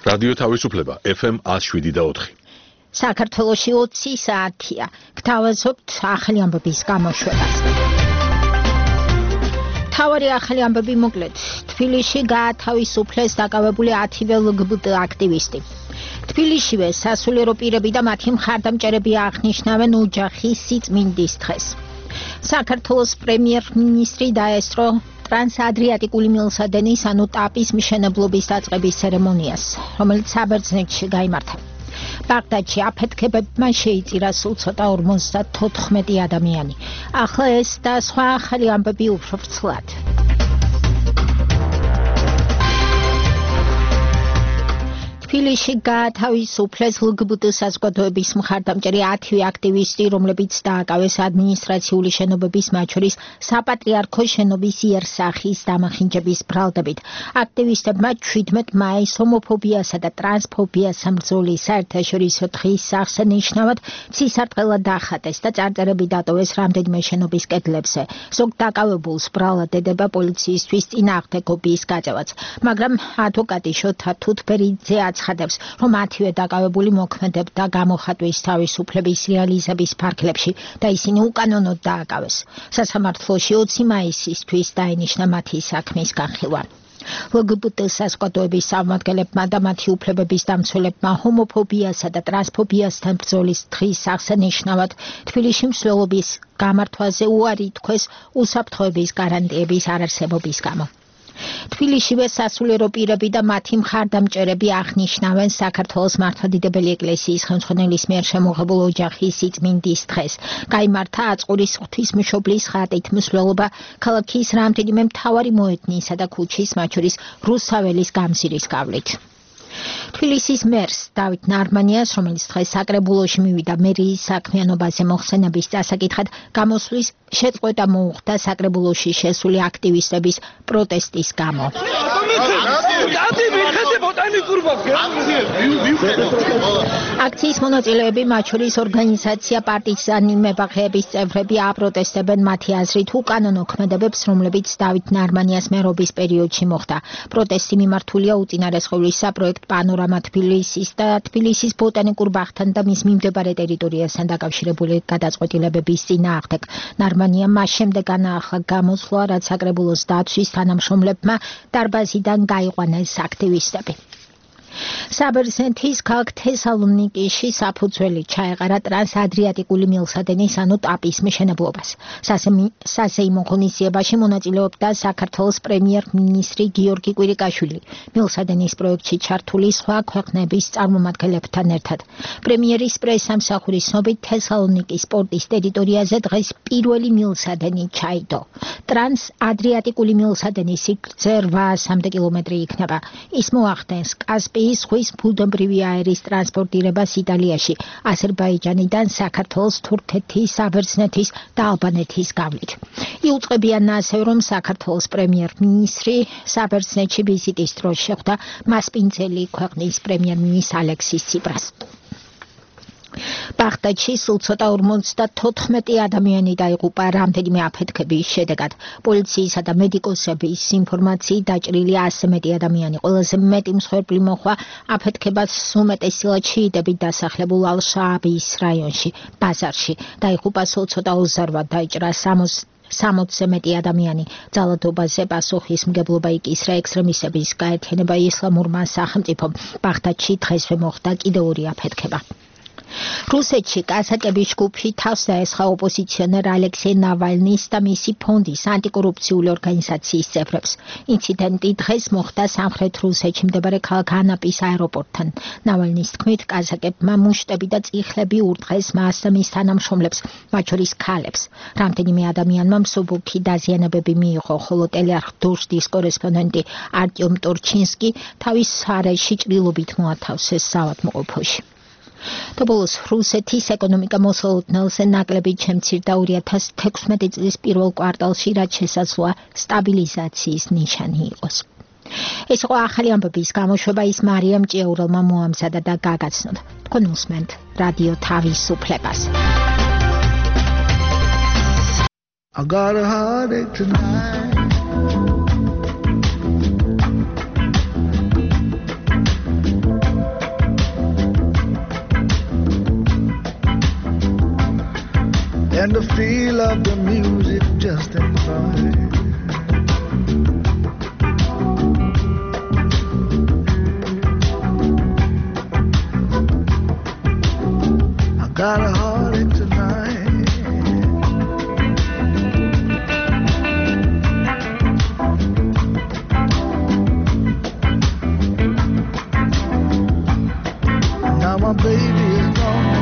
რადიო თავისუფლება FM 107.4. საქართველოში 20 საათია. გთავაზობთ ახალი ამბების გამოშვებას. თავარი ახალი ამბები მოკლედ. თბილისში გაათავისუფლეს დაკავებული 10-ვე LGBT აქტივისტი. თბილისშივე სასულიერო პირები და მათი მხარდამჭერები აღნიშნავენ ოჯახის სიწმინდის დღეს. საქართველოს პრემიერ-მინისტრი დაესწრო ტრანსადრიატიკული მილსადენის ანუ ტაპის მშენებლობის დაწყების ცერემონიას, რომელიც საბერძნეთში გაიმართა. ბაღდადში აფეთქებებმა შეიწირა სულ ცოტა 54 ადამიანი. ახლა ეს და სხვა ახალი ამბები უფრო ვრცლად. თბილისში გაათავისუფლეს LGBT საზოგადოების მხარდამჭერი 10-ვე აქტივისტი, რომლებიც დააკავეს ადმინისტრაციული შენობების, მათ შორის საპატრიარქოს შენობის იერსახის დამახინჯების ბრალდებით. აქტივისტებმა 17 მაისს ჰომოფობიასა და ტრანსფობიას სამბრძოლის საერთაშორისო დღის აღსანიშნავად ცისარტყელა დახატეს და წარწერები დატოვეს რამდენიმე შენობის კედლებზე. ზოგ დაკავებულს ბრალად ედება პოლიციისთვის წინააღმდეგობის გაწევაც, მაგრამ ადვოკატი შოთა თუთბერიძე აცხადებს, რომ 10-ვე დაკავებული მოქმედებდა გამოხატვის თავისუფლების რეალიზების ფარგლებში და ისინი უკანონოდ დააკავეს. სასამართლოში 20 მაისისთვის დაინიშნა მათი საქმის განხილვა. LGBT საზოგადოების წარმომადგენლებმა და მათი უფლებების დამცველებმა ჰომოფობიასა და ტრანსფობიასთან ბრძოლის დღის აღსანიშნავად თბილისში მსვლელობის გამართვაზე უარი თქვეს უსაფრთხოების გარანტიების არარსებობის გამო. თბილისშივე სასულიერო პირები და მათი მხარდამჭერები აღნიშნავენ საქართველოს მართლმადიდებელი ეკლესიის ხელმძღვანელის მიერ შემოღებულ ოჯახის სიწმინდის დღეს. გაიმართა აწყურის ღვთისმშობლის ხატით მსვლელობა ქალაქის რამდენიმე მთავარი მოედნისა და ქუჩის, მათ შორის რუსაველის გამზირის გავლით. თბილისის მერს დავით ნარმანიას, რომელიც დღეს საკრებულოში მივიდა მერიის საქმიანობაზე მოხსენების დასაკითხად, გამოსვლის შეწყვეტა მოუხდა საკრებულოში შესული აქტივისტების პროტესტის გამო. აქციის მონაწილეები, მათ შორის ორგანიზაცია პარტიზანი მებაღეების წევრები აპროტესტებენ მათი აზრით უკანონო ქმედებებს, რომლებიც დავით ნარმანიას მერობის პერიოდში მოხდა. პროტესტი მიმართულია უწინარესხევლისა პროექტ პანორამა თბილისის და თბილისის ბოტანიკურ ბაღთან და მის მიმდებარე ტერიტორიასთან დაკავშირებული გადაწყვეტილებების წინააღმდეგ. ნარმანია მას შემდეგ განაახლა გამოსვლა, რაც საკრებულოს დაცვის თანამშრომლებმა დარბაზიდან გაიყვანეს აქტივისტები. საბერძნეთის ქალაქ თესალონიკიში საფუძველი ჩაეყარა ტრანსადრიატიკული მილსადენის ანუ ტაპის მშენებლობას. სასეიმო ღონისძიებაში მონაწილეობდა საქართველოს პრემიერ-მინისტრი გიორგი კვირიკაშვილი, მილსადენის პროექტში ჩართული სხვა ქვეყნების წარმომადგენლებთან ერთად. პრემიერის პრესსამსახურის ცნობით თესალონიკის პორტის ტერიტორიაზე დღეს პირველი მილსადენი ჩაიდო. ტრანსადრიატიკული მილსადენის სიგრძე 800 კილომეტრი იქნება. ის მოახდენს კასპიის ზღვის ფულდომბრივი აერის ტრანსპორტირებას იტალიაში, აზერბაიჯანიდან საქართველოს, თურქეთის, საბერძნეთის და ალბანეთის გავლით. იუწყებიან ასევე, რომ საქართველოს პრემიერ-მინისტრი საბერძნეთში ვიზიტის დროს შეხვდა მასპინძელი ქვეყნის პრემიერ-მინისტრ ალექსის ციპრას. ბაღდადში სულ ცოტა 54 ადამიანი დაიღუპა რამდენიმე აფეთქების შედეგად. პოლიციისა და მედიკოსების ინფორმაციით დაჭრილი 100 ადამიანი. ყველაზე მეტი მსხვერპლი მოხდა აფეთქებას უმეტესად შიიტებით დასახლებულ ალ-შააბის რაიონში, ბაზარში. დაიღუპა სულ ცოტა 28, დაიჭრა 60-ზე მეტი ადამიანი. ძალადობაზე პასუხისმგებლობა იკისრა ექსტრემისტების გაერთიანება ისლამურმა სახელმწიფომ. ბაღდადში დღესვე მოხდა კიდევ 2 აფეთქება. რუსეთში კაზაკების ჯგუფი თავს დაესხა ოპოზიციონერ ალექსეი ნავალნის და მისი ფონდის ანტიკორუფციული ორგანიზაციის წევრებს. ინციდენტი დღეს მოხდა სამხრეთ რუსეთში მდებარე ქალაქ ანაპის აეროპორტთან. ნავალნის თქმით, კაზაკებმა მუშტები და წიხლები ურტყეს მას და მის თანამშრომლებს, მათ შორის ქალებს. რამდენიმე ადამიანმა მსუბუქი დაზიანებები მიიღო, ხოლო ტელეარხ დოჟდის კორესპონდენტი არტიომ ტორჩინსკი თავის არეში ჭრილობით მოათავსეს საავადმყოფოში. Tobolos რუსეთის ეკონომიკა მოსალოდნელზე ნაკლებით შემცირდა 2016 წლის პირველ კვარტალში, რაც შესაძლოა სტაბილიზაციის ნიშანი იყოს. ეს იყო ახალი ამბების გამოშვება, ის მარიამ ჭიაურელმა მოამზადა და გაგაცნოთ. თქვენ უსმენთ რადიო თავისუფლებას. I got a heartache tonight. the feel of the music just ain't right. I got a heartache tonight. Now my baby is gone.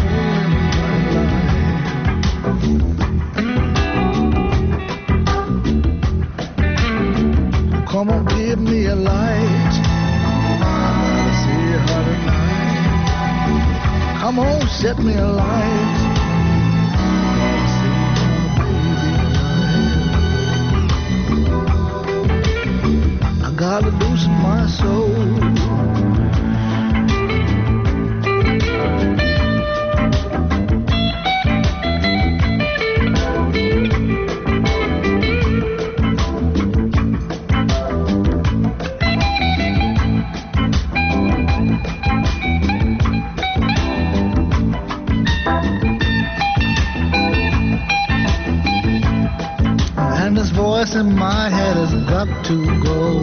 Come on, give me a light. I gotta see her tonight. Come on, set me a light. Gotta see my baby tonight. I gotta loosen my soul. In my head has got to go.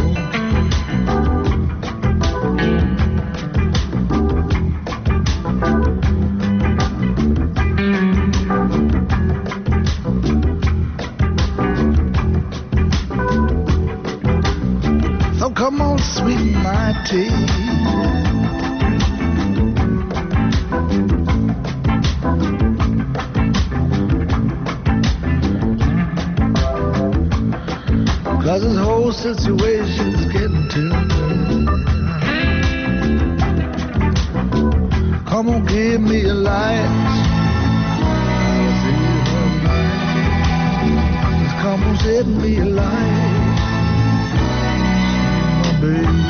So come on, sweeten my tea. Cause this whole situation's getting to me. Come on, give me a light. Come on, set me a light. My baby.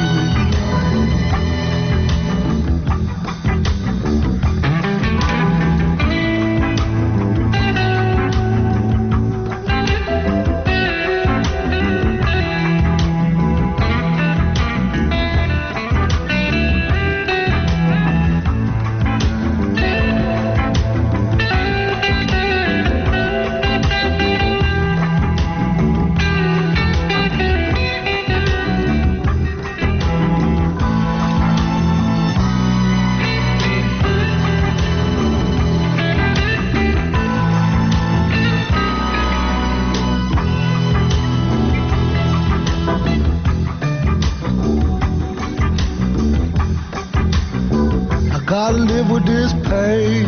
Gotta live with this pain.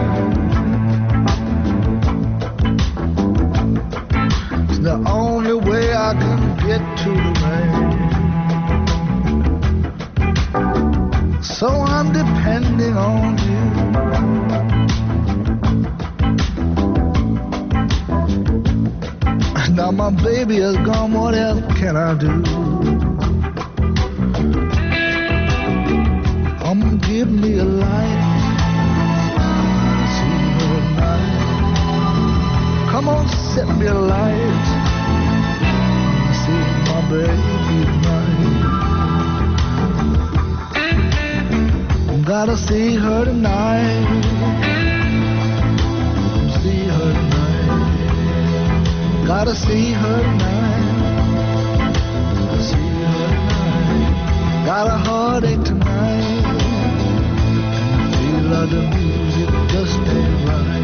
It's the only way I can get to the rain. So I'm depending on you. Now my baby is gone, what else can I do? Give me a light. See her at night. Come on, set me a light. See my baby tonight. Gotta see her tonight. See her tonight. Gotta see her tonight. See her tonight. Got a heartache tonight. The music just ain't right.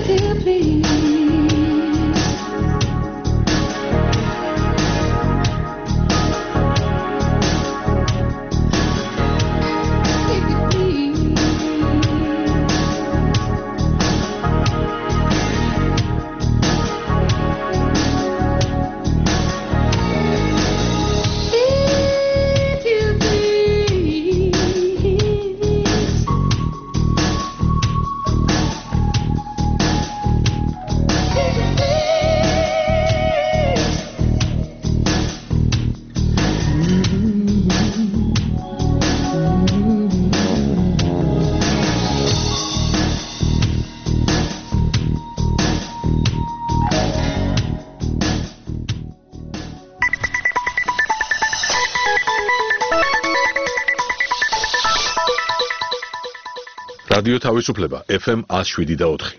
რადიო თავისუფლება FM 107.4.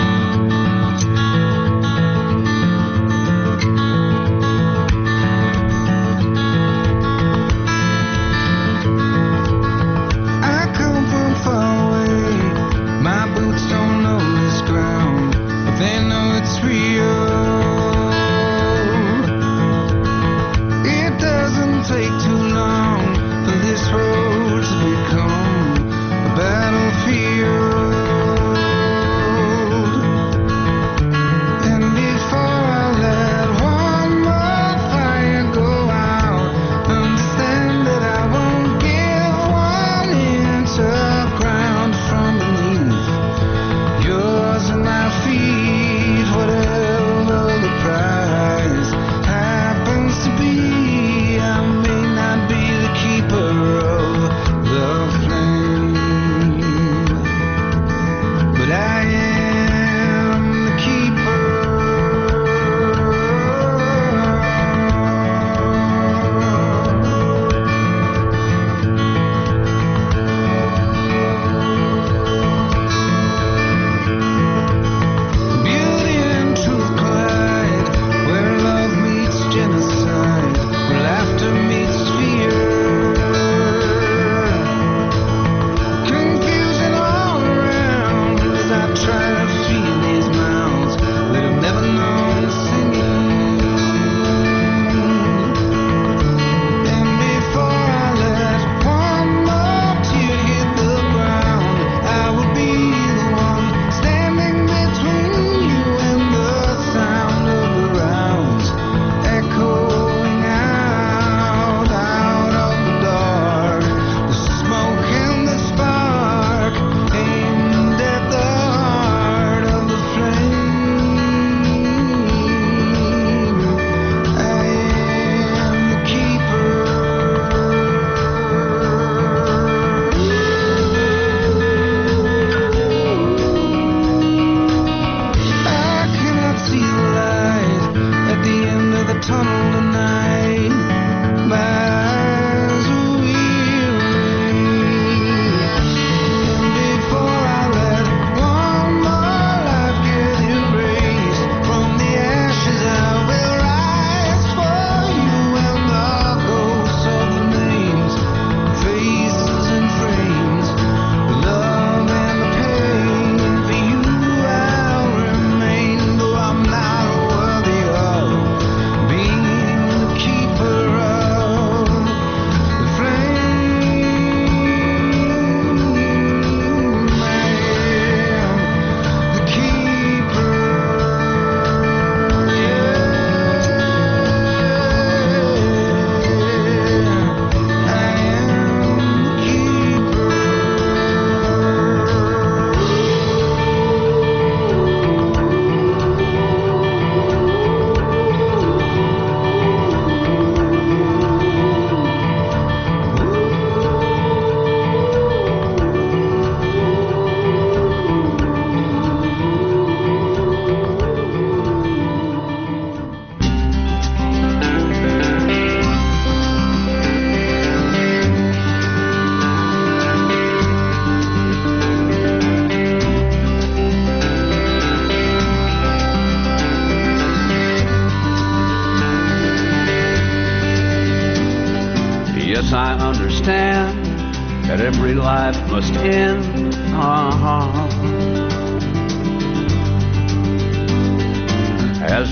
Yes, I understand that every life must end.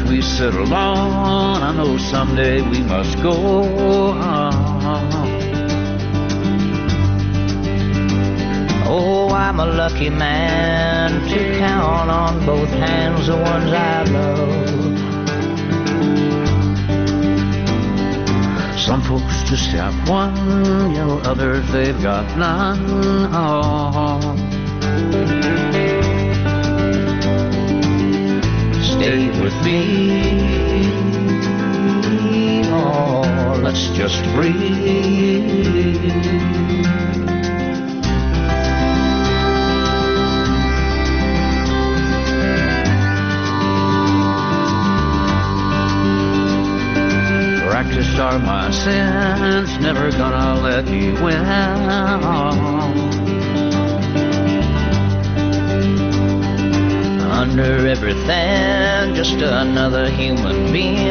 we settle on, I know someday we must go on. Oh, I'm a lucky man to count on both hands the ones I love. Some folks just have one, you know, others they've got none. Oh. Stay with me, oh, let's just breathe. Practiced are my sins, never gonna let me win. Under everything, just another human being.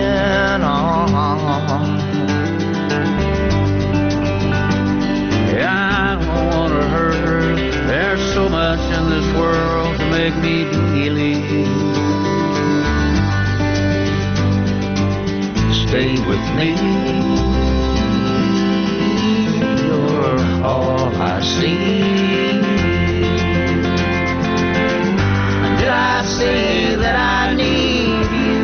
Yeah, I don't wanna hurt her. There's so much in this world to make me believe. Stay with me, you're all I see. Did I say that I need you?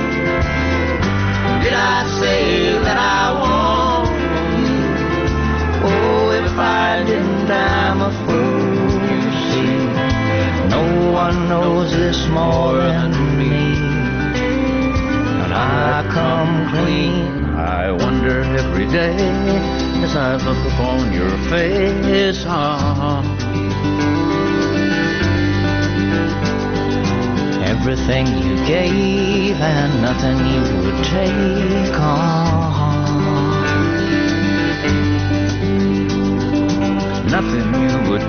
Did I say that I want you? Oh, if I didn't, I'm a fool, you see. No one knows this more than me. I come clean. I wonder every day as I look upon your face. Everything you gave and nothing you would take nothing you would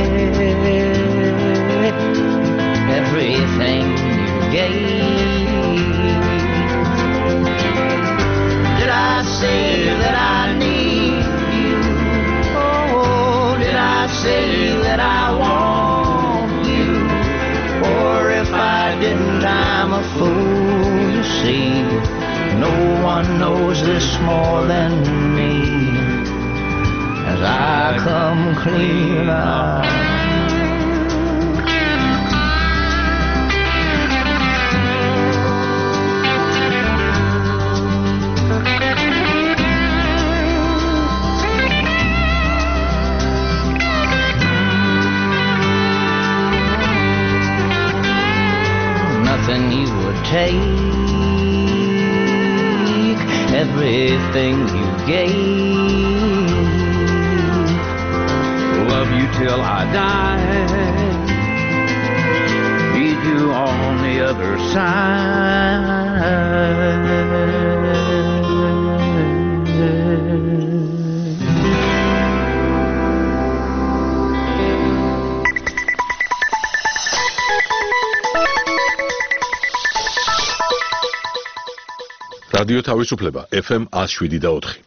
take. Everything you gave. Did I say that I need you? Oh, did I say that I want you? Or if I didn't, I'm a fool, you see. No one knows this more than me. As I come clean out. Nothing you would take, everything you gave. Love you till I die, meet you on the other side. რადიო თავისუფლება FM 107.4.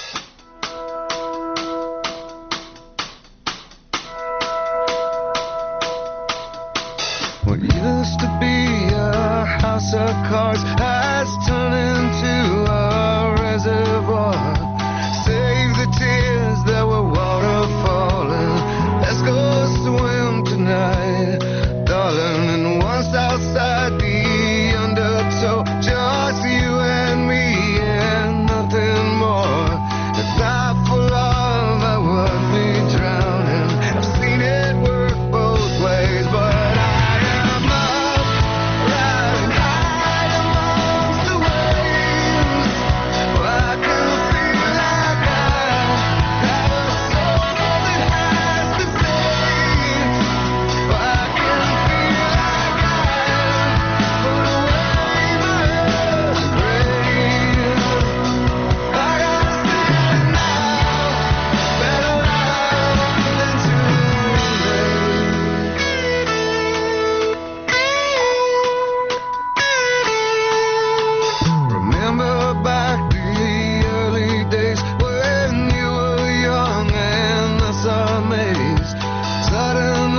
What used to be a house of cards has turned into a reservoir. Save the tears that were waterfalling. Let's go swim tonight, darling. And once outside the undertow, just you and me and nothing more. If not for love, I would be drowning. I've seen it work both ways, but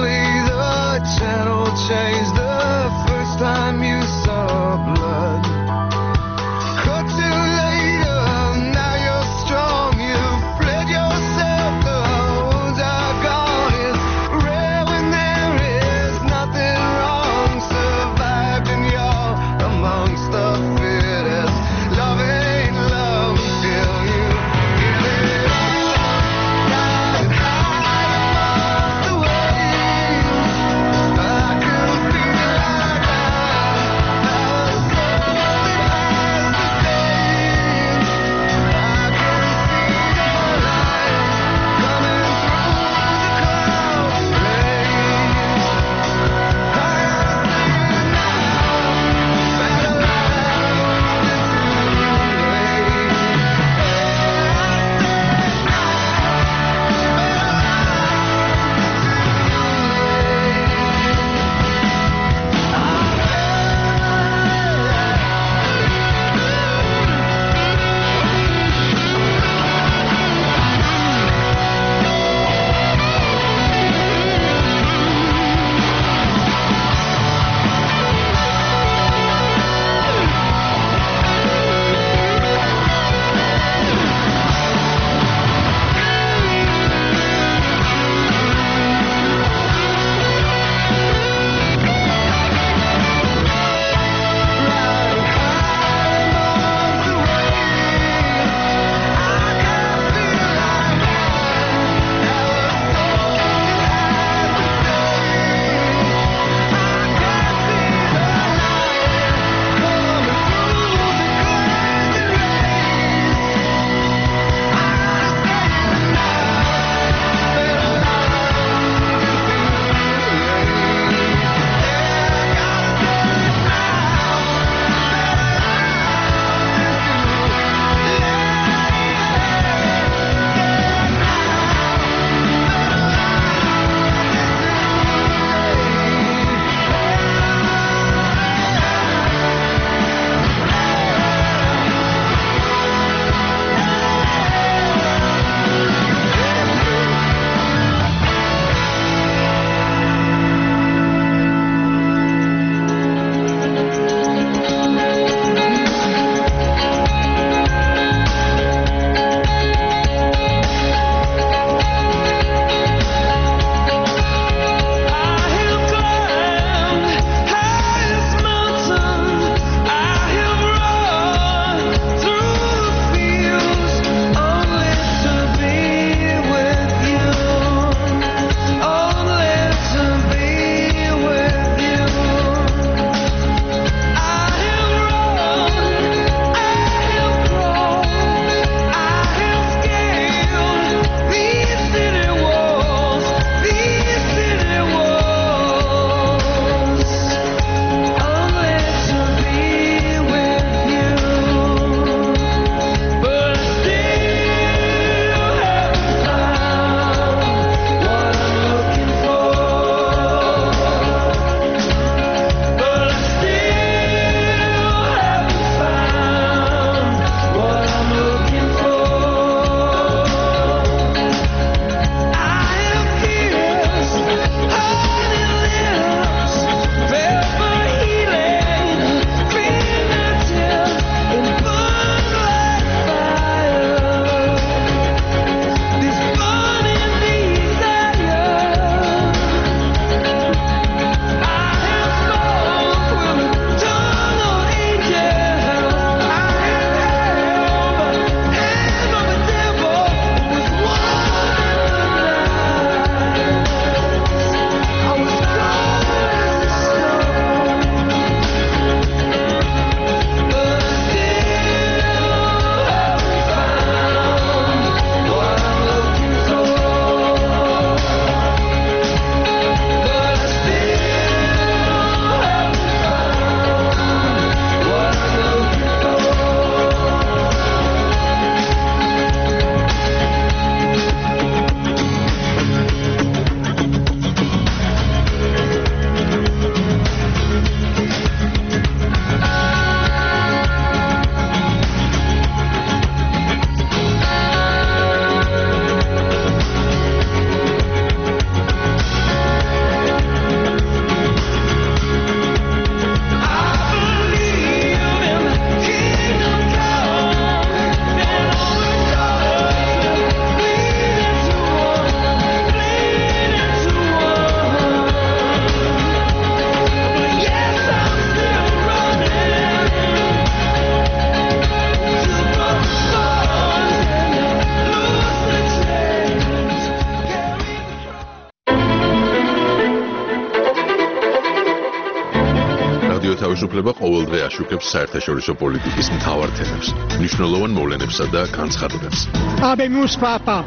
changed the first time you saw blood. რადიო თავისუფლება ყოველდღე აშუქებს საერთაშორისო პოლიტიკის მთავარ თემებს, მნიშვნელოვან მოვლენებსა და განცხადებებს. Habemus papam.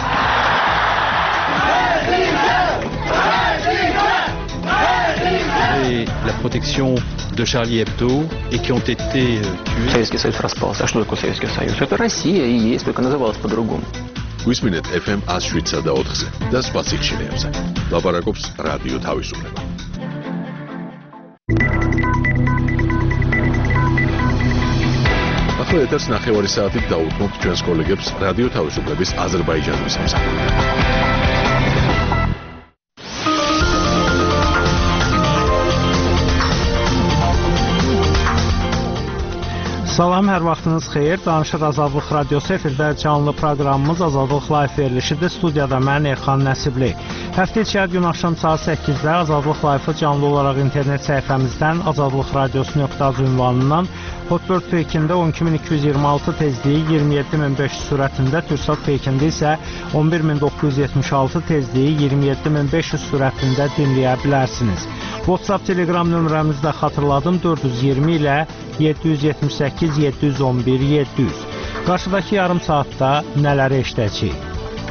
Et la protection de Charlie Hebdo et qui ont été tués. Советский Союз распался. А что такое Советский Союз? Это Россия и есть, только называлась по-другому. გვისმინეთ FM 107 და 4-ზე და სხვა სიხშირეებზე. ლაპარაკობს რადიო თავისუფლება. ახლა ეთერს ნახევარი საათით დაუთმობთ ჩვენს კოლეგებს რადიო თავისუფლების აზერბაიჯანულისამსა. Salam, hər vaxtınız xeyir. Danışır Azadlıq Radiosu efirdə canlı proqramımız Azadlıq Live verilişidir. Studiyada mən Elxan Nəsibli. Həftə içi hər gün axşam saat 8-də Azadlıq Live-ı canlı olaraq internet səhifəmizdən azadlıqradiosu.az ünvanından Hotbird Pekində 12226 tezliyi 27500 sürətində, Türksat Pekində isə 11976 tezliyi 27500 sürətində dinləyə bilərsiniz. WhatsApp Telegram nömrəmizi də xatırladım 420 ilə 778 711 700. Qarşıdakı yarım saatda nələri eşidəcəyik?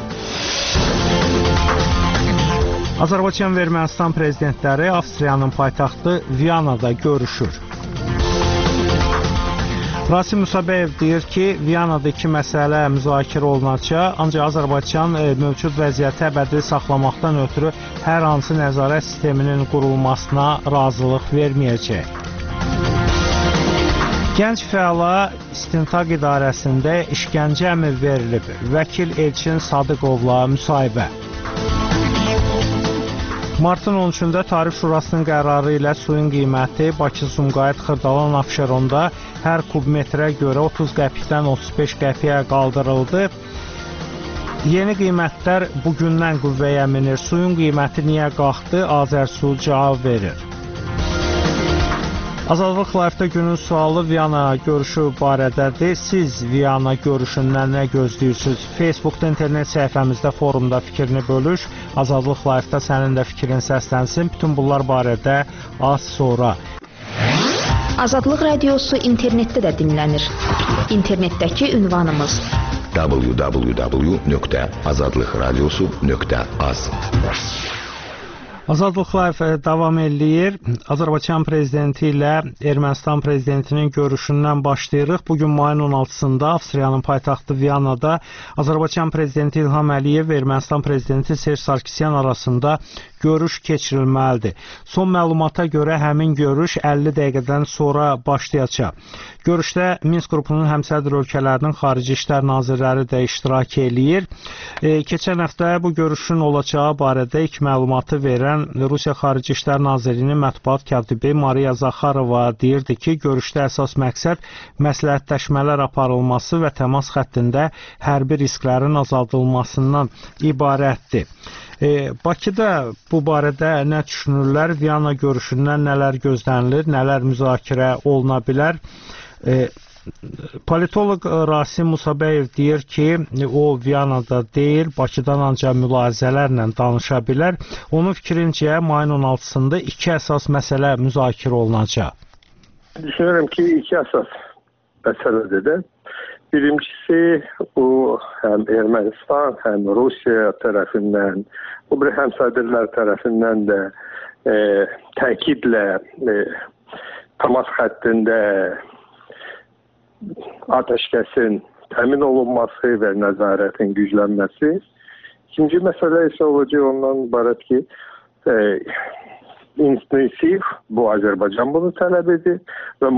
Azərbaycan və Ermənistan prezidentləri Avstriyanın paytaxtı Viyanada görüşür. Rasim Musabeyev deyir ki, Viyanada iki məsələ müzakirə olunacaq, ancaq Azərbaycan mövcud vəziyyəti əbədi saxlamaqdan ötürü hər hansı nəzarət sisteminin qurulmasına razılıq verməyəcək. Gənc fəala İstintaq İdarəsində işgəncə əmri verilib. Vəkil Elçin Sadıqovla müsahibə. Martın 13-də Tarif Şurasının qərarı ilə suyun qiyməti Bakı-Sumqayıt-Xırdalan Abşeronda hər kubmetrə görə 30 qəpikdən 35 qəpiyə qaldırıldı. Yeni qiymətlər bugündən qüvvəyə minir. Suyun qiyməti niyə qalxdı? Azərsu cavab verir. Azadlıq Live-da günün sualı Viyana görüşü barədədir. Siz Viyana görüşündən nə gözləyirsiniz? Facebookda, internet səhifəmizdə, forumda fikrini bölüş. Azadlıq Live-da sənin də fikrin səslənsin. Bütün bunlar barədə az sonra. Azadlıq Radiosu internetdə də dinlənir. İnternetdəki ünvanımız www.azadlıqradiosu.az. Azadlıq Live davam eləyir. Azərbaycan prezidenti ilə Ermənistan prezidentinin görüşündən başlayırıq. Bugün mayın 16-sında Avstriyanın paytaxtı Viyanada Azərbaycan prezidenti İlham Əliyev və Ermənistan prezidenti Serj Sarkisyan arasında görüş keçirilməlidir. Son məlumata görə həmin görüş 50 dəqiqədən sonra başlayacaq. Görüşdə Minsk qrupunun həmsədr ölkələrinin xarici işlər nazirləri də iştirak eləyir. Keçən həftə bu görüşün olacağı barədə ilk məlumatı verən Rusiya Xarici İşlər Nazirliyinin mətbuat katibi Mariya Zaxarova deyirdi ki, görüşdə əsas məqsəd məsləhətləşmələr aparılması və təmas xəttində hərbi risklərin azaldılmasından ibarətdir. Bakıda bu barədə nə düşünürlər? Viyana görüşündən nələr gözlənilir, nələr müzakirə oluna bilər? Politolog Rasim Musabeyev deyir ki, o Viyanada deyil, Bakıdan ancaq mülahizələrlə danışa bilər. Onun fikrincə mayın 16-sında iki əsas məsələ müzakirə olunacaq. Düşünürəm ki, iki əsas məsələdir də. Birincisi, o həm Ermənistan, həm Rusiya tərəfindən, o bir həmsədrlər tərəfindən də təkidlə təmas xəttində atəşkəsin təmin olunması və nəzarətin güclənməsi. İkinci məsələ isə olacaq ondan ibarət ki, intensiv, bu Azərbaycan bunu tələb edir və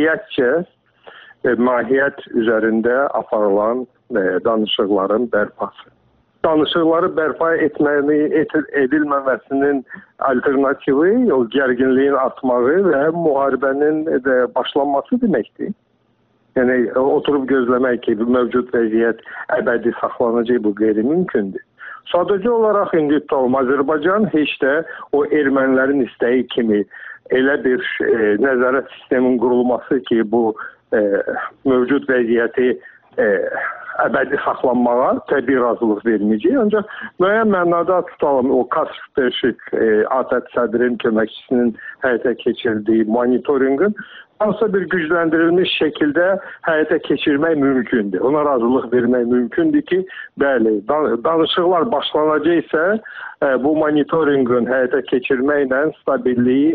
mahiyyət üzərində aparılan danışıqların bərpası. Danışıqları bərpa edilməməsinin alternativi o gərginliyin artmağı və müharibənin başlanması deməkdir. Yəni, oturub gözləmək ki, mövcud vəziyyət əbədi saxlanacaq, bu qeyri-mümkündür. Sadəcə olaraq indi Azərbaycan heç də o ermənilərin istəyi kimi elə bir nəzarət sistemin qurulması ki, bu mövcud vəziyyəti əbədi saxlanmağa təbii razılıq verməyəcək. Ancaq müəyyən mənada tutalım o Kasperşik ATƏT sədrinin köməkçisinin həyata keçirdiyi monitorinqin hansısa bir gücləndirilmiş şəkildə həyata keçirmək mümkündür. Ona razılıq vermək mümkündür ki, bəli, danışıqlar başlanacaqsa bu monitorinqin həyata keçirməklə stabilliyi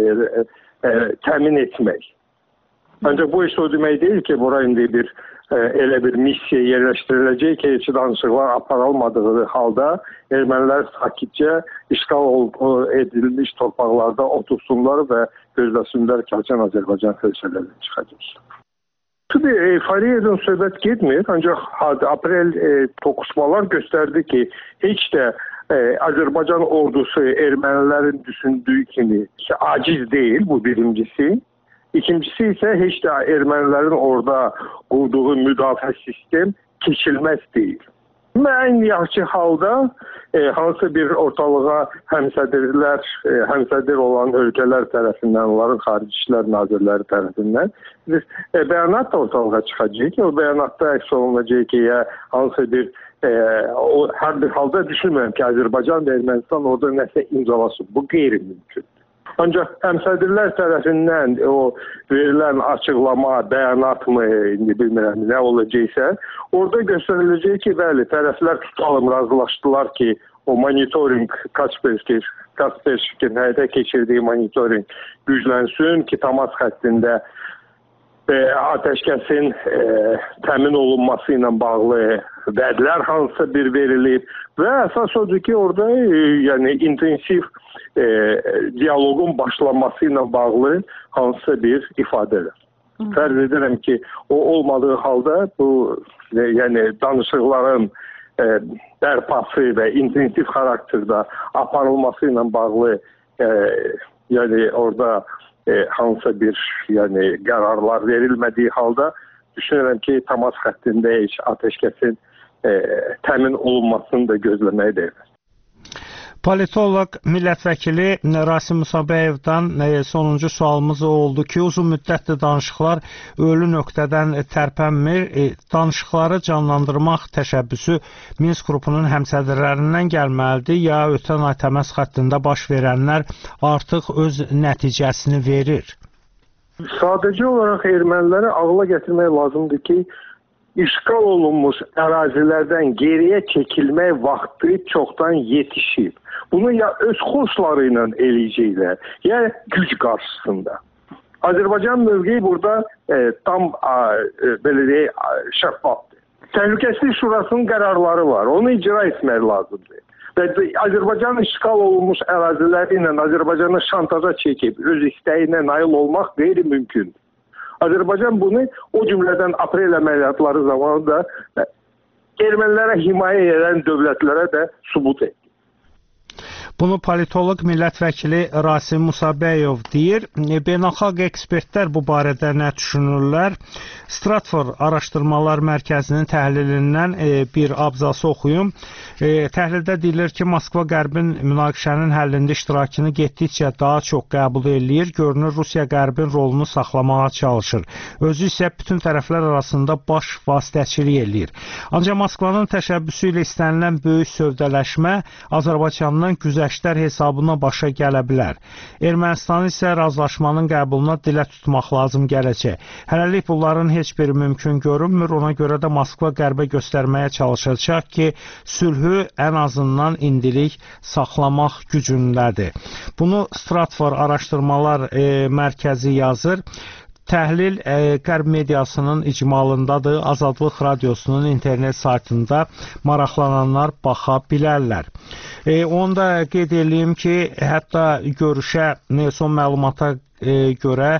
təmin etmək. Ancaq bu iş o demək deyil ki, bura indi elə bir missiya yerləşdiriləcək ki, heç danışıqlar aparılmadığı halda ermənilər sakitcə işğal edilmiş torpaqlarda otursunlar və gözləsinlər ki, Azərbaycan xərclərdən çıxacaq. Tabii Fariye'den söhbət getmir, ancaq aprel toqquşmalar göstərdi ki, heç də Azərbaycan ordusu ermənilərin düşündüyü kimi aciz deyil, bu birincisi. İkincisi isə heç də ermənilərin orada qurduğu müdafiə sistem keçilməz deyil. Ən yaxşı halda hansı bir ortalığa həmsədir olan ölkələr tərəfindən, onların xarici işlər nazirləri tərəfindən bir bəyanat da ortalığa çıxacaq ki, o bəyanatda əks olunacaq ki, hansı bir hər bir halda düşünmürəm ki, Azərbaycan və Ermənistan orada nəsə imzalasın. Bu qeyri-mümkün. Ancaq həmsədirlər tərəfindən o verilən açıqlama, bəyanat mı, indi bilmirəm nə olacaqsa, orada göstəriləcək ki, bəli, tərəflər tutalım razılaşdılar ki, o monitoring Kasperşikin həyata keçirdiyi monitoring güclənsin ki, təmas xəttində atəşkəsin təmin olunması ilə bağlı vədlər hansısa bir verilib və əsas odur ki, orada yəni intensiv diyaloqun başlanması ilə bağlı hansısa bir ifadədir. Fərz edirəm ki, o olmadığı halda bu yəni danışıqların bərpası və intensiv xarakterdə aparılması ilə bağlı yəni orada hansısa bir yəni qərarlar verilmədiyi halda düşünürəm ki, təmas xəttində heç atəşkəsin təmin olunmasını da gözləməyə dəyər. Politolog, millət vəkili Rasim Musabəyevdən sonuncu sualımız oldu ki, uzun müddətli danışıqlar ölü nöqtədən tərpənmir. Danışıqları canlandırmaq təşəbbüsü Minsk qrupunun həmsədrlərindən gəlməlidir, ya ötən ay təmas xəttində baş verənlər artıq öz nəticəsini verir? Sadəcə olaraq ermənilərə ağla gətirmək lazımdır ki, işğal olunmuş ərazilərdən geriyə çəkilmək vaxtı çoxdan yetişib. Bunu ya öz xoşları ilə eləyəcəklər, ya güc qarşısında. Azərbaycan mövqeyi burada tam belə deyək, şəffafdır. Təhlükəsizlik Şurasının qərarları var, onu icra etmək lazımdır. Və Azərbaycan işğal olunmuş əraziləri ilə Azərbaycanı şantaja çəkib, öz istəyi ilə nail olmaq qeyri-mümkündür. Azərbaycan bunu o cümlədən aprel əməliyyatları zamanı da ermənilərə himayə edən dövlətlərə də sübut etdi. Bunu politolog millət vəkili Rasim Musabəyov deyir. Beynəlxalq ekspertlər bu barədə nə düşünürlər? Stratfor Araşdırmalar Mərkəzinin təhlilindən bir abzası oxuyum. Təhlildə deyilir ki, Moskva Qərbin münaqişənin həllində iştirakını getdikcə daha çox qəbul eləyir. Görünür, Rusiya Qərbin rolunu saxlamağa çalışır. Özü isə bütün tərəflər arasında baş vasitəçilik eləyir. Ancaq Moskvanın təşəbbüsü ilə istənilən böyük sövdələşmə Azərbaycandan güzəştlər hesabına başa gələ bilər. Ermənistan isə razılaşmanın qəbuluna dilə tutmaq lazım gələcək. Hələlik bunların heç biri mümkün görünmür. Ona görə də Moskva Qərbə göstərməyə çalışacaq ki, sülhü ən azından indilik saxlamaq gücündədir. Bunu Stratfor Araşdırmalar Mərkəzi yazır. Təhlil Qərb mediasının icmalındadır. Azadlıq Radiosunun internet saytında maraqlananlar baxa bilərlər. Onu da qeyd edeyim ki, hətta görüşə son məlumata görə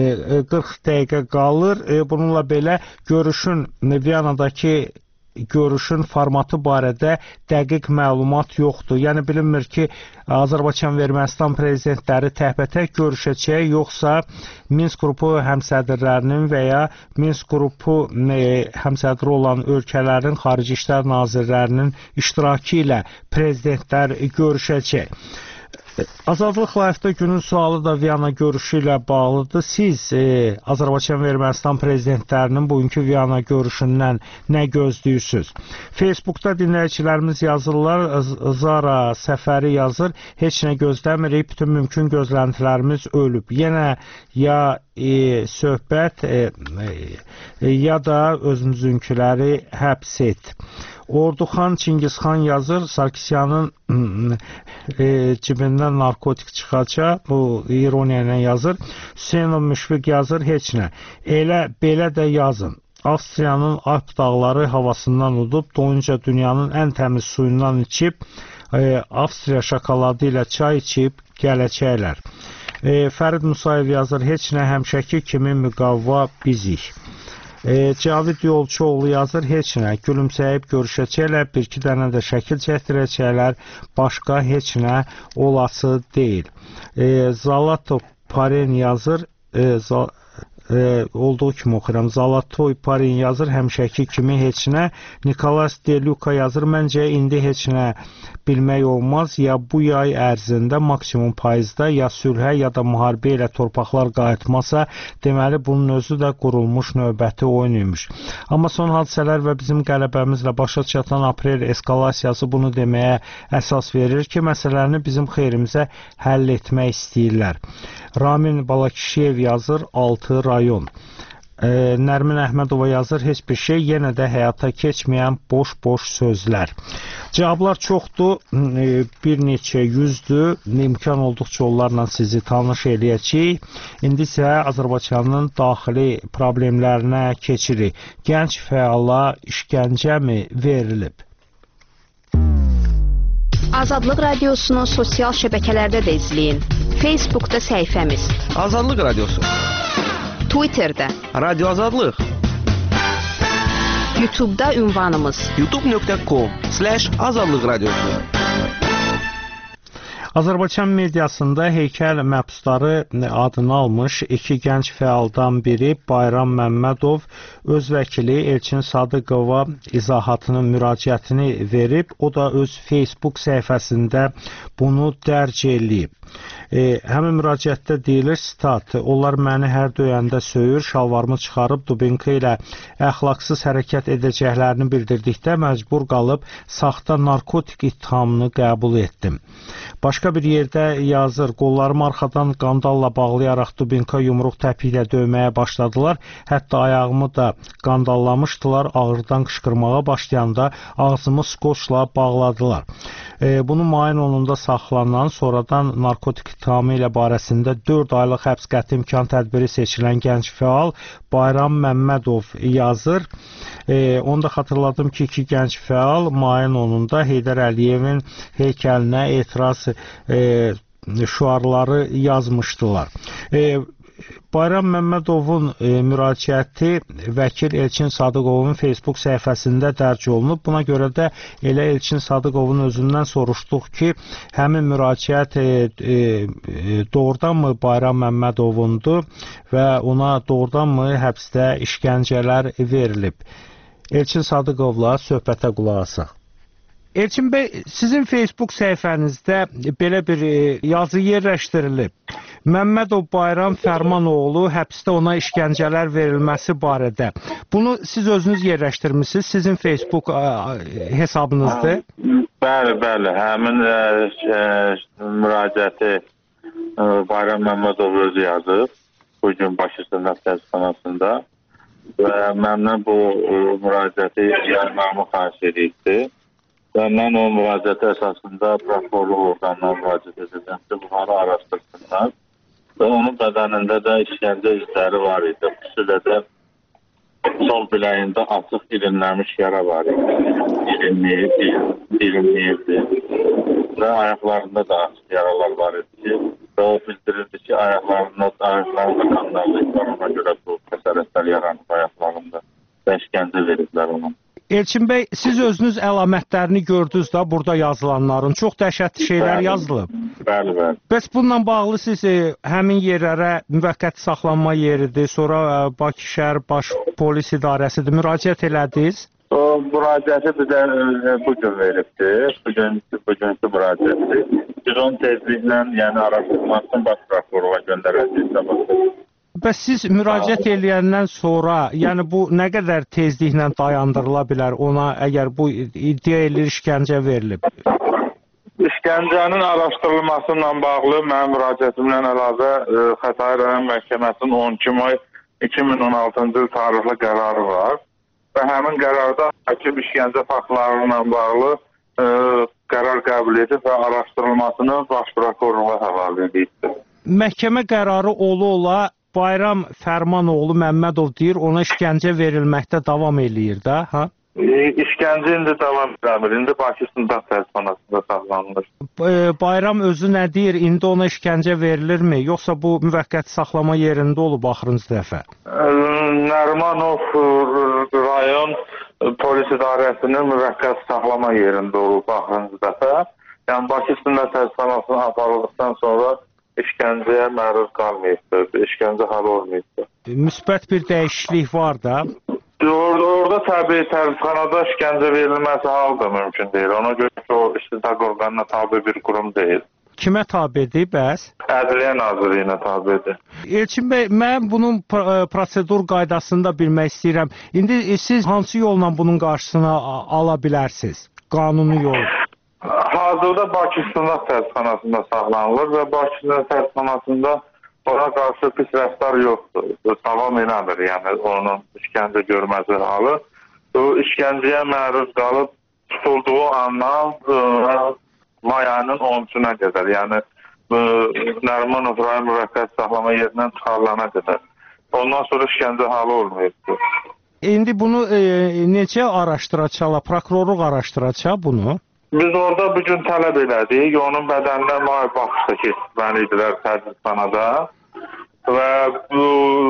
40 dəqiqə qalır. Bununla belə görüşün Viyanadakı görüşün formatı barədə dəqiq məlumat yoxdur. Yəni bilinmir ki, Azərbaycan və Ermənistan prezidentləri təhbətək görüşəcək, yoxsa Minsk qrupu həmsədrlərinin və ya Minsk qrupu həmsədri olan ölkələrin xarici işlər nazirlərinin iştirakı ilə prezidentlər görüşəcək. Azadlıq Live-da günün sualı da Viyana görüşü ilə bağlıdır. Siz Azərbaycan və Ermənistan prezidentlərinin bugünkü Viyana görüşündən nə gözləyirsiniz? Facebookda dinləyicilərimiz yazırlar, Zara Səfəri yazır, heç nə gözləmirik, bütün mümkün gözləntilərimiz ölüb. Yenə ya söhbət ya da özümüzünküləri həbs et. Orduxan Çingizxan yazır, Sarkisyanın cibindən narkotik çıxacaq, bu ironiya ilə yazır. Hüseynov Müşfiq yazır, heç nə. Elə belə də yazın. Avstriyanın Alp dağları havasından udub, doyunca dünyanın ən təmiz suyundan içib, Avstriya şokoladı ilə çay içib gələcəklər. Fərid Musayev yazır, heç nə həmişəki kimi müqavva bizik. Cavid Yolçuoğlu yazır, heç nə, gülümsəyib görüşəcəklər, bir-iki dənə də şəkil çəkdirəcəklər, başqa heç nə olası deyil. Zalato Paren yazır, olduğu kimi oxuram, Zalatoy Parin yazır, həmişəki kimi heç nə. Nikolas Deluka yazır, məncə indi heç nə bilmək olmaz, ya bu yay ərzində maksimum payızda ya sülhə ya da müharibə ilə torpaqlar qayıtmasa, deməli bunun özü də qurulmuş növbəti oyun imiş. Amma son hadisələr və bizim qələbəmizlə başa çatan aprel eskalasiyası bunu deməyə əsas verir ki, məsələni bizim xeyrimizə həll etmək istəyirlər. Ramin Balakişiyev yazır, 6 rayon. Nərmin Əhmədova yazır, heç bir şey, yenə də həyata keçməyən boş-boş sözlər. Cavablar çoxdur, bir neçə yüzdür, imkan olduqca onlarla sizi tanış eləyəcəyik. İndi isə Azərbaycanın daxili problemlərinə keçirik. Gənc fəala işgəncə mi verilib? Azadlıq Radiosunu sosial şəbəkələrdə də izləyin. Facebookda səhifəmiz Azadlıq Radiosu, Twitterdə Radio Azadlıq, YouTube'da ünvanımız youtube.com/Azadlıq Radiosu. Azərbaycan mediasında heykəl məbusları adını almış iki gənc fəaldan biri Bayram Məmmədov öz vəkili Elçin Sadıqova izahatının müraciətini verib. O da öz Facebook səhifəsində bunu dərc eləyib. Həmin müraciətdə deyilir, sitat, onlar məni hər döyəndə söyür, şalvarımı çıxarıb dubinka ilə əxlaqsız hərəkət edəcəklərini bildirdikdə məcbur qalıb saxta narkotik ittihamını qəbul etdim. Başqa bir yerdə yazır, qollarımı arxadan qandalla bağlayaraq dubinka yumruq təpi ilə döyməyə başladılar, hətta ayağımı da qandallamışdılar, ağırdan qışqırmağa başlayanda ağzımı skoçla bağladılar. Bunu mayın 10-da saxlanan, sonradan narkotik ittihamı ilə barəsində 4 aylıq həbs qəti imkan tədbiri seçilən gənc fəal Bayram Məmmədov yazır. Onu da xatırladım ki, iki gənc fəal mayın 10-da Heydər Əliyevin heykəlinə etiraz şüarları yazmışdılar. Bayram Məmmədovun müraciəti vəkil Elçin Sadıqovun Facebook səhifəsində dərc olunub. Buna görə də elə Elçin Sadıqovun özündən soruşduq ki, həmin müraciət doğrudanmı Bayram Məmmədovundur və ona doğrudanmı həbsdə işgəncələr verilib? Elçin Sadıqovla söhbətə qulaq asaq. Elçin bəy, sizin Facebook səhifənizdə belə bir yazı yerləşdirilib. Məmmədov Bayram Fərmanoğlu həbsdə ona işgəncələr verilməsi barədə. Bunu siz özünüz yerləşdirmisiniz, sizin Facebook hesabınızdır? Bəli, həmin müraciəti Bayram Məmmədov özü yazıb, bugün Bakıstanda təzyiqxanasında və məndən bu müraciəti yazmamı xahiş edibdir. Və mən o müraciəti əsasında prokurorluq orqanına müraciət edəcəm ki, bunları araşdırsınlar. Və onun bədənində də işgəncə izləri var idi. Xüsusilə də sol biləyində açıq irinləmiş yara var idi. İrinləyirdi. Və ayaqlarında da açıq yaralar var idi. Və o bildirirdi ki, ayaqlarında qanlarlıq var. Ona görə bu xəsarətlər yaranıb ayaqlarında və işgəncə veriblər ona. Elçin bəy, siz özünüz əlamətlərini gördünüz da burada yazılanların. Çox dəhşətli şeylər yazılıb. Bəli. Bəs bununla bağlı siz həmin yerlərə müvəqqəti saxlanma yeridir, sonra Bakı şəhər baş polis idarəsidir, müraciət elədiniz? O müraciəti bizə bugün veribdir. Bugünkü müraciəti. Biz onun tezliklə, yəni araşdırmasını baş prokurora göndərəcəyik sabah. Bəs siz müraciət edəndən sonra, yəni bu nə qədər tezliklə dayandırıla bilər ona, əgər bu iddia edilir işgəncə verilib? İşgəncənin araşdırılması ilə bağlı mənim müraciətimlə əlavə Xətai rayon məhkəməsinin 12 may 2016-cı il tarixli qərarı var və həmin qərarda hakim işgəncə faktları ilə bağlı qərar qəbul edib və araşdırılmasını baş prokurora həvalə edibdir. Məhkəmə qərarı ola Bayram Fərmanoğlu Məmmədov deyir, ona işgəncə verilməkdə davam eləyir də, hə? İşgəncə indi davam edir. İndi Bakı İstintaq Həbsxanasında saxlanılır. Bayram özü nə deyir? İndi ona işgəncə verilirmi? Yoxsa bu müvəqqəti saxlama yerində olub axırıncı dəfə? Nərimanov rayon polis idarəsinin müvəqqəti saxlama yerində olub axırıncı dəfə. Yəni Bakı İstintaq Həbsxanasına aparıldıqdan sonra işgəncəyə məruz qalmayıbdır. İşgəncə halı olmayıbdır. Müsbət bir dəyişiklik var da. Orada təbii tərifxanada işgəncə verilməsi hal da mümkün deyil. Ona görə ki, o istintaq orqanına tabi bir qurum deyil. Kimə tabidir bəs? Ədliyyə Nazirliyinə tabidir. Elçin bəy, mən bunun prosedur qaydasını da bilmək istəyirəm. İndi siz hansı yolla bunun qarşısını ala bilərsiniz? Qanuni yol. Hazırda Bakı İstintaq Həbsxanasında saxlanılır və Bakı İstintaq Həbsxanasında ona qarşı pis rəftar yoxdur. Davam eləmir, yəni onun işgəncə görməsi halı. O işgəncəyə məruz qalıb tutulduğu andan may ayının 13-nə qədər, yəni Nərimanov rayon müvəqqəti saxlama yerindən çıxarılana qədər. Ondan sonra işgəncə halı olmayıbdır. İndi bunu necə araşdıracaqlar? Prokurorluq araşdıracaq bunu? Biz orada bugün tələb elədik. Onun bədəninə may baxışda keçməliydilər tədqiqatxanada və bu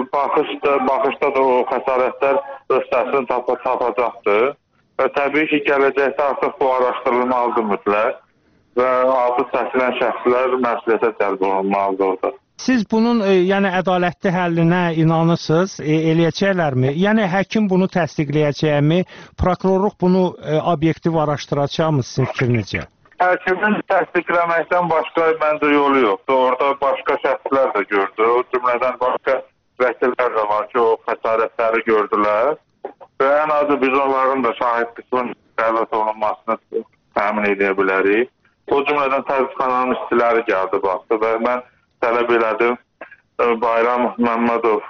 baxışda da o xəsarətlər östəsini tapacaqdır və təbii ki, gələcəkdə artıq bu araşdırılmalıdır mütləq və adı çəkilən şəxslər məsuliyyətə cəlb olunmalıdır orada. Siz bunun yəni ədalətli həllinə inanırsınız, eləyəcəklərmi? Yəni həkim bunu təsdiqləyəcəkmi? Prokurorluq bunu obyektiv araşdıracaqmı sizin fikrinizcə? Həkimin təsdiqləməkdən başqa məncə yolu yoxdur. Orada başqa şəxslər də gördü. O cümlədən başqa vəkillər də var ki, o xəsarətləri gördülər. Və ən azı biz onların da şahid qismin dəvət olunmasını təmin edə bilərik. O cümlədən tədqiqatxananın işçiləri gəldi, baxdı və mən tələb elədim, Bayram Məmmədov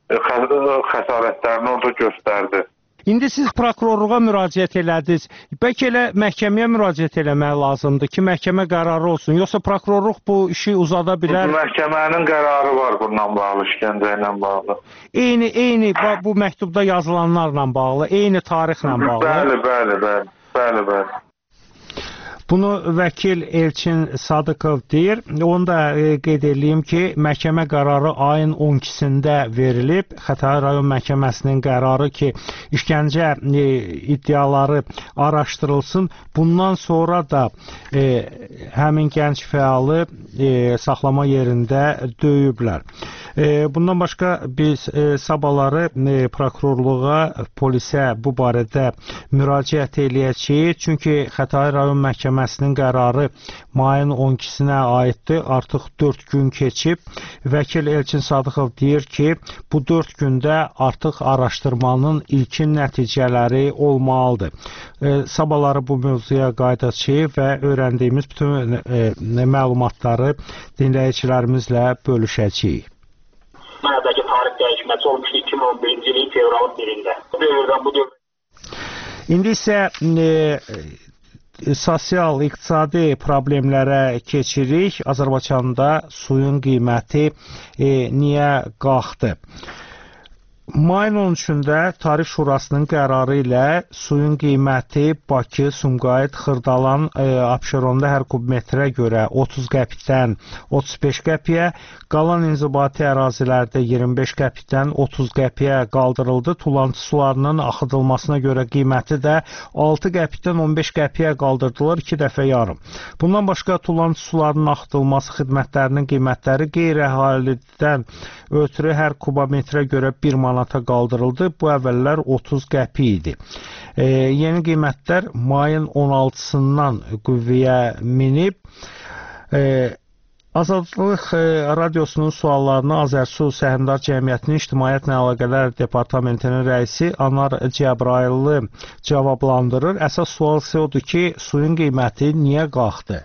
xəsarətlərini orada göstərdi. İndi siz prokurorluğa müraciət elədiniz. Bəlkə elə məhkəməyə müraciət eləmək lazımdır ki, məhkəmə qərarı olsun. Yoxsa prokurorluq bu işi uzada bilər? Məhkəmənin qərarı var bununla bağlı, işgəncə ilə bağlı. Eyni bu məktubda yazılanlarla bağlı, eyni tarixlə bağlı. Bəli. Bunu vəkil Elçin Sadıqov deyir. Onu da qeyd edeyim ki, məhkəmə qərarı ayın 12-sində verilib. Xətai rayon məhkəməsinin qərarı ki, işgəncə iddiaları araşdırılsın. Bundan sonra da həmin gənc fəalı saxlama yerində döyüblər. Bundan başqa biz sabahları prokurorluğa, polisə bu barədə müraciət eləyəcəyik. Çünki Xətai rayon məhkəməsinin qərarı mayın 12-sinə aiddir. Artıq 4 gün keçib. Vəkil Elçin Sadıqov deyir ki, bu 4 gündə artıq araşdırmanın ilkin nəticələri olmalıdır. Sabahları bu mövzuya qayıdacağıq və öyrəndiyimiz bütün məlumatları dinləyicilərimizlə bölüşəcəyik. Mənədəki tarix dəyişməsi olmuşdu 2011-ci ilin fevralın 1-də. Bu dövrdən bu dövr. İndi isə sosial, iqtisadi problemlərə keçirik. Azərbaycanda suyun qiyməti niyə qalxdı? Mayın 13-də Tarif Şurasının qərarı ilə suyun qiyməti Bakı, Sumqayıt, Xırdalan, Abşeronda hər kubmetrə görə 30 qəpikdən 35 qəpiyə, qalan inzibati ərazilərdə 25 qəpikdən 30 qəpiyə qaldırıldı. Tulantı sularının axıdılmasına görə qiyməti də 6 qəpikdən 15 qəpiyə qaldırdılar 2 dəfə yarım. Bundan başqa tulantı sularının axıdılması xidmətlərinin qiymətləri qeyri-əhalidən ötürü hər kubometrə görə 1 manata qaldırıldı. Bu əvvəllər 30 qəpik idi. Yeni qiymətlər mayın 16-sından qüvvəyə minib. Azadlıq radiosunun suallarını Azərsu Səhmdar Cəmiyyətinin İctimaiyyətlə Əlaqələr Departamentinin rəisi Anar Cəbrayıllı cavablandırır. Əsas sual isə odur ki, suyun qiyməti niyə qalxdı?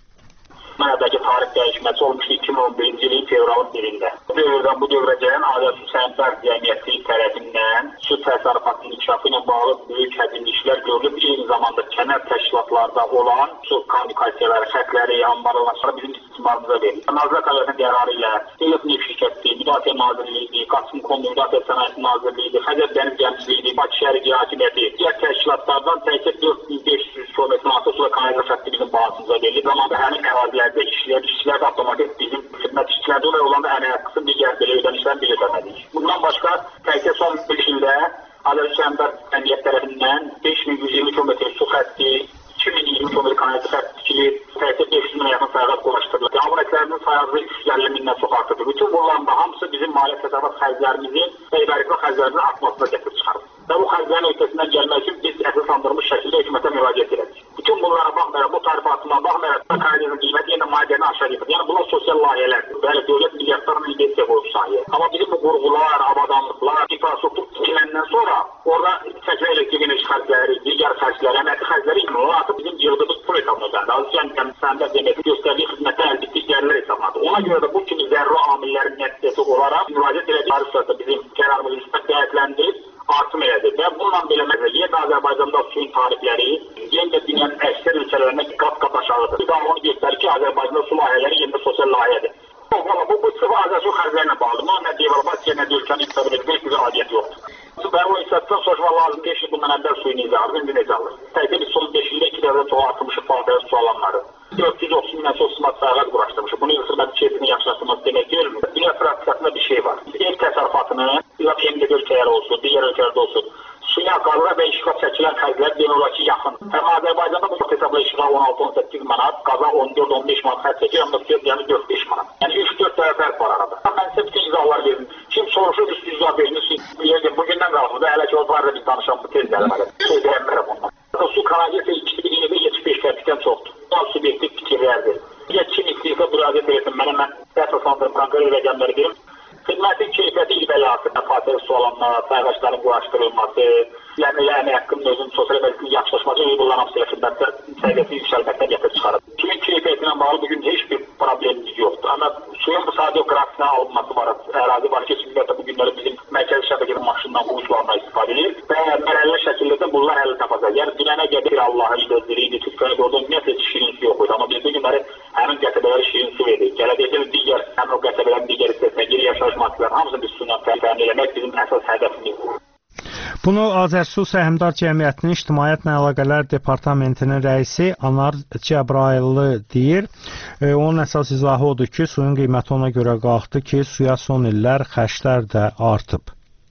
Mənədəki tarix dəyişməsi olmuşdu 2011-ci ilin fevralın 1-də. Bu dövrdən bu dövrə gələn Azərsu Səhmdar Cəmiyyəti tərəfindən su təsərrüfatının inkişafı ilə bağlı böyük həcmli işlər görülüb. Eyni zamanda kənar təşkilatlarda olan su kommunikasiyaları, xətləri, anbarlar bizim istismarımıza verilir. Nazirlər Kabinetinin qərarı ilə Dövlət Neft Şirkəti, Müdafiə Nazirliyi, Qasım Konu Müdafiə Sənayesi Nazirliyi, Xəzər Dəniz Gəmçiliyi, Bakı Şəhər Hakimiyyəti, digər təşkilatlardan təkcə 4500 kilometr artıq su və kanalizasiya xətti bizim bağımıza verilir. Zamanda həmin ərazilərdə işçilər də avtomatik bizim xidmət işçilərdə olan da əmək haqqısı digər belə ödənişlərini biz ödəmədik. Bundan başqa təkcə son 5 ildə Azərbaycan Səhmdar Cəmiyyət tərəfindən 5120 km su xətti, 2020 km kanalizasiya xətti tikilir, təkcə 500 minə yaxın fərqat quraşdırılır. Abunətlərinin sayı 350 mindən çox artırdır. Bütün bunların da hamısı bizim maliyyə təsərrüfat xərclərimizin və idarəetmə xərclərimizin artmasına gətirib çıxarır. Və bu xərclərin öhdəsindən gəlmək üçün biz əsaslandırılmış şəkildə hökumətə müraciət edirik. Bütün bunlara baxmayaraq, bu tarif artımına baxmayaraq, kanalizasiyonun qiyməti yenə maliyyəni aşağı getir. Yəni bunlar sosial layihələrdir. Bəli, dövlət milyardlarla investisiya qoyub sahəyə. Amma bizim bu qurğular, avadanlıqlar, infrastruktur tikiləndən sonra orada çəkmə elektrik enerji xərcləri, digər xərcləri, əmək xərcləri artıq bizim yığdığımız pul hesabına ödəndi. Azərbaycan Səhmdar Cəmiyyəti göstərdiyi xidmətə əldə etdiyi gəlirlər hesabladı. Ona görə də bu kimi zəruri amillərin nəticəsi olaraq müraciət edəcək bizim qərarımızı müsbət dəyərləndirib artım elədir. Və bununla belə məsələ, yenə Azərbaycanda suyun tarifləri, yenə də dünyanın əksər ölkələrində qat-qat aşağıdır. Bu da onu göstərir ki, Azərbaycanda su layihələri yenə də sosial layihədir. Bu sıfır Azərsu xərclərlə bağlıdır. Nə devalvasiya, nə də ölkənin iqtisadiyyatı bir adiyyəti yoxdur. Və o hesabdan soruşmaq lazım 5 il bundan əvvəl suyu necə alır, indi necə alır. Təkcə biz son 5 ildə 2 dəfə çox artırmışıq fəaliyyət su alanları. 430 mindən çox smart sahələr quraşdırmışıq. Bunun xidmət keyfini yaxşılaşdırması demək deyilmi? Dünya praktikasında bir şey var. Ev təsərrüfatını, MDB ölkələri olsun, digər ölkələrdə olsun, suya qalığa və işğal çəkilən xərclər demək olar ki, yaxın. Həm Azərbaycanda bu hesabla işğal 16-18 manat, qaza 14-15 manat xərc çəkir, amma suya yəni 4-5 manat. Yəni 3-4 dəfə fərq var arada. Mən sizə bütün izahlar verdim. Kim soruşur, üstü izah verin. Bugündən qalxır da, hələ ki o barədə biz danışan bu tez gəlməli. Söz deyənmərəm ondan. Su kanalizasiya 2025 fərqdən çoxdur. Bu subyektiv fikirlərdir. Ya kim istəyirsə müraciət etsin mənə, mən əsaslandırım, konkret rəqəmləri verim. Xidmətin keyfiyyəti ilbəli artır. Fasilə su alanlar, sayğaçların quraşdırılması, yəni əmək haqqının özünün sosial əməkliyin yaxşılaşması bunların hamısı xidmətdə səviyyəti yüksəlməkdən gətirib çıxarır. Suyun keyfiyyətinə bağlı bugün heç bir problemimiz yoxdur. Amma suyun bu radiografisine alınması var. Ərazi var ki, ümumiyyətlə bu günləri bizim mərkəzi şəbəkənin maşından quyucularına istifadə edilir və mərhələli şəkildə də bunlar həll tapacaq. Yəni dünənə qədər Allahın gözləriydi, Türkiyədə orada ümumiyyətlə şirin su yox idi. Amma biz bu günləri həmin qəsəbələri şirin su verir. Gələcəkdə digər həmin o qəsəbələrin digər hissəsinə geri yaşayış maddələri hamısını biz suyla təmin eləmək bizim əsas hədəfimizdir. Bunu Azərsu Səhmdar Cəmiyyətinin İctimaiyyətlə Əlaqələr Departamentinin rəisi Anar Cəbrayıllı deyir. Onun əsas izahı odur ki, suyun qiyməti ona görə qalxdı ki, suya son illər xərclər də artıb.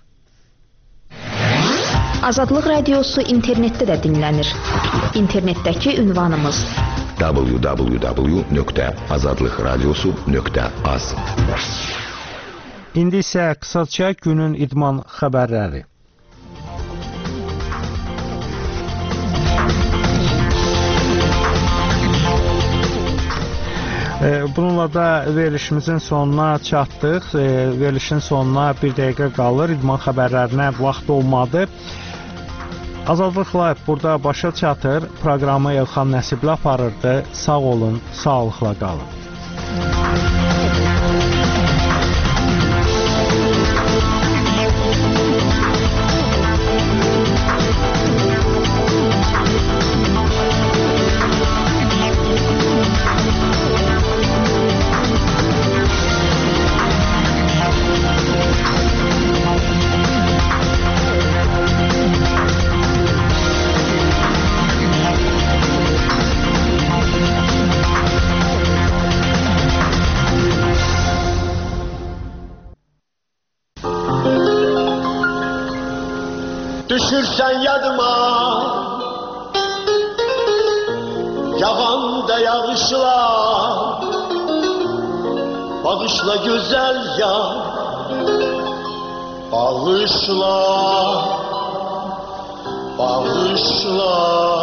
Azadlıq radiosu internetdə də dinlənir. İnternetdəki ünvanımız www.azadlıqradiosu.az. İndi isə qısaca günün idman xəbərləri. Bununla da verilişimizin sonuna çatdıq. Verilişin sonuna bir dəqiqə qalır. İdman xəbərlərinə vaxt olmadı. Azadlıq Live burada başa çatır. Proqramı Elxan Nəsibli aparırdı. Sağ olun, sağlıqla qalın. Düşürsen yadıma yağan da yağışlar, bağışla güzel yar, bağışla, bağışla.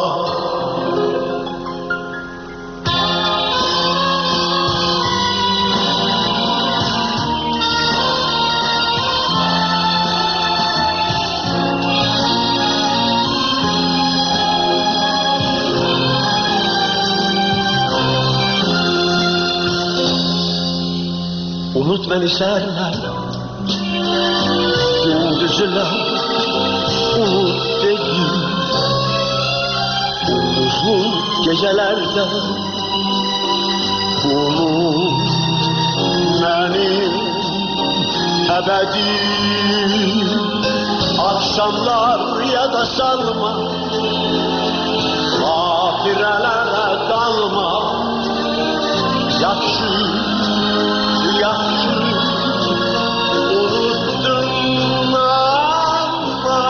Unut beni senler, gündüzler, unut değil. Uzun gecelerde unut beni ebedi. Akşamlar ya da salma, gafirelere dalma. Yakşı unuttun ama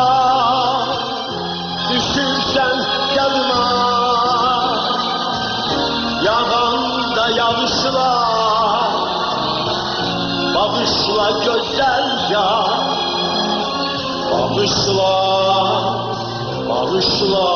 düşünsen gelme. Yağanda yağışlar, bağışla güzel ya. Bağışla, bağışla.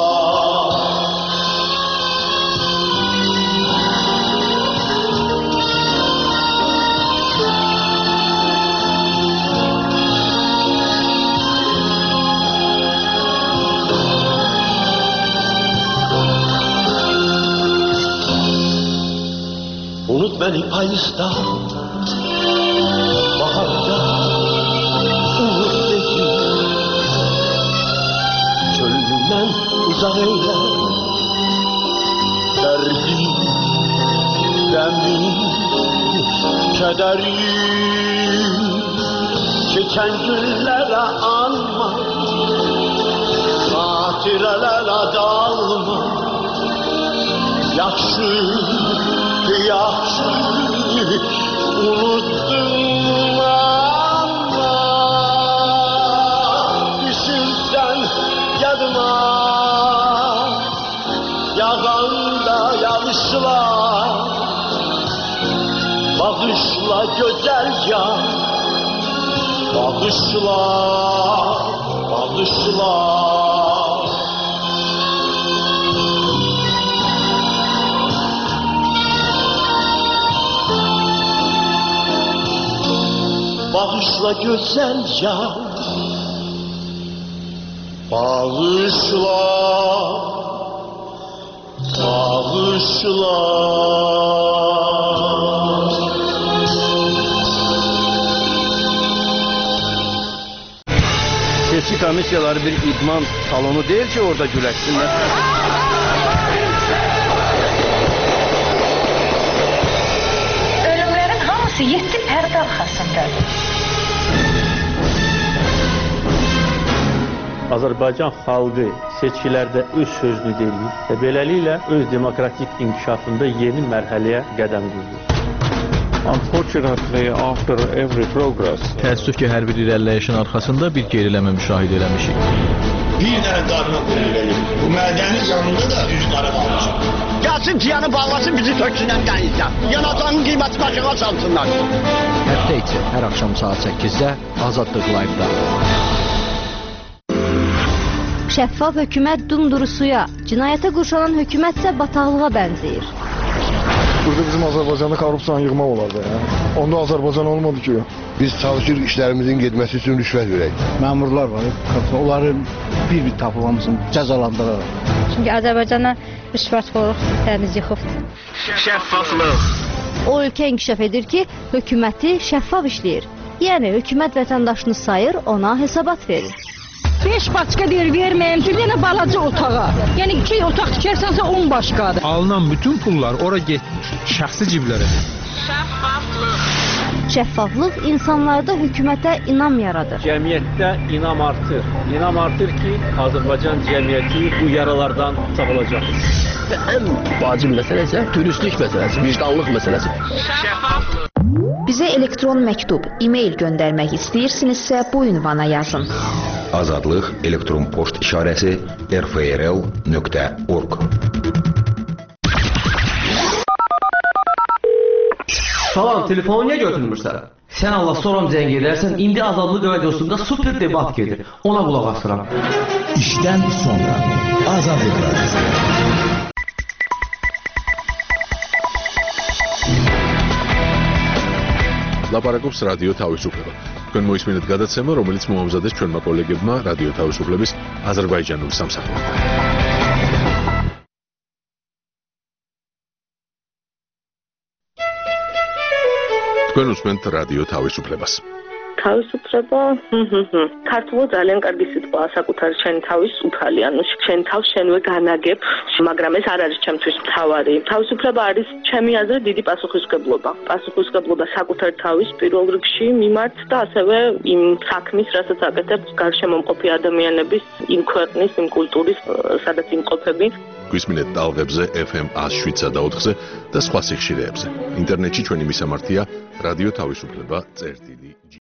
Unut beni payızda, baharda, unut beni. Çölümden uzak eyle, derdim, demin, kederim. Geçen günlere anma, hatirelere dalma. Yakşı, yakşı, unuttun ama düşünsen yadıma. Yağanda yağışlar, bağışla güzel ya. Bağışla, bağışla. Bağışla güzel ya, bağışla, bağışla. Seçki komissiyaları bir idman salonu değil ki orada güleşsinler. Ölümlerin hamısı 7 pərdə arxasındadır. Azərbaycan xalqı seçkilərdə öz sözünü deyir və beləliklə öz demokratik inkişafında yeni mərhələyə qədəm qoyur. Unfortunately, after every progress, təəssüf ki, hər bir irəliləyişin arxasında bir geriləmə müşahidə eləmişik. Bir dənə qarına qoyulur. Bu mədəni canında da üzləri qalmışıq. Gəlsin piyanı bağlasın, bizi töksünən qənizə. Yanacağının qiyməti başına çalsınlar. Həftə içi hər axşam saat 8-də Azadlıq Live-da. Şəffaf hökumət dumduru suya, cinayətə qurşanan hökumət isə bataqlığa bənzəyir. Burada bizim Azərbaycanda korrupsiyanı yığmaq olardı. Onda Azərbaycan olmadı ki. Biz çalışırıq işlərimizin getməsi üçün rüşvət verək. Məmurlar var, onları bir tapılmamızın cəzalandıraraq. Çünki Azərbaycana rüşvətxorluq təmiz yıxıbdır. Şəffaflıq. O ölkə inkişaf edir ki, hökuməti şəffaf işləyir. Yəni, hökumət vətəndaşını sayır, ona hesabat verir. 5 başqa deyir, verməyim, bir dənə balaca otağa. Yəni 2 otaq tikərsənsə 10 başqadır. Alınan bütün pullar ora getmir, şəxsi ciblərə. Şəffaflıq insanlarda hökumətə inam yaradır. Cəmiyyətdə inam artır. İnam artır ki, Azərbaycan cəmiyyəti bu yaralardan sağolacaq. Ən vacib məsələ isə dürüstlük məsələsi, vicdanlıq məsələsi. Şəffaflıq. Bizə elektron məktub, e-mail göndərmək istəyirsinizsə bu ünvana yazın. Azadlıq elektron post işarəsi rfrl.org. Salam, telefonu niyə götürmürsən? Sən Allah soram zəng edərsən, indi Azadlıq radiosunda super debat gedir. Ona qulaq asıram. İşdən sonra Azadlıq radiosu. ლაპარაკობს რადიო თავისუფლება. თქვენ მოისმინეთ გადაცემა, რომელიც მოამზადეს ჩვენმა კოლეგებმა რადიო თავისუფლების აზერბაიჯანული სამსახურიდან. თქვენ უსმენთ რადიო თავისუფლებას. თავისუფლება, ქართულად ძალიან კარგი სიტყვაა, საკუთარი შენი თავის უფალი, ანუ შენ თავს შენვე განაგებ, მაგრამ ეს არ არის ჩემთვის მთავარი. თავისუფლება არის ჩემი აზრით დიდი პასუხისმგებლობა. პასუხისმგებლობა საკუთარი თავის პირველ რიგში მიმართ და ასევე იმ საქმის, რასაც აკეთებს გარშემომყოფი ადამიანების, იმ ქვეყნის, იმ კულტურის, სადაც იმყოფები. გვისმინეთ ტალღებზე FM 107.4-ზე და სხვა სიხშირეებზე. ინტერნეტში ჩვენი მისამართია რადიო თავისუფლება.gr